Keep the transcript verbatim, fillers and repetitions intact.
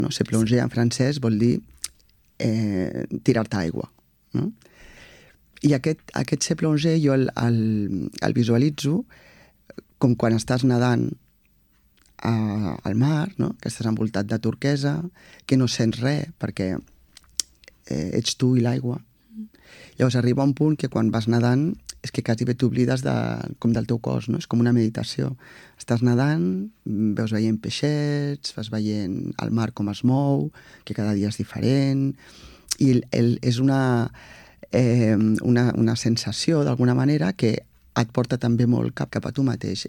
No? Se plonger en francès vol dir eh, tirar-te aigua. No? I aquest, aquest se plonger jo el, el, el visualitzo com quan estàs nedant a, al mar, no? Que estàs envoltat de turquesa, que no sents res perquè eh, ets tu i l'aigua. Llavors arriba un punt que quan vas nedant és que quasi bé t'oblides de, com del teu cos, no? És com una meditació. Estàs nedant, veus veient peixets, vas veient el mar com es mou, que cada dia és diferent, i el, el, és una, eh, una, una sensació, d'alguna manera, que et porta també molt cap, cap a tu mateix.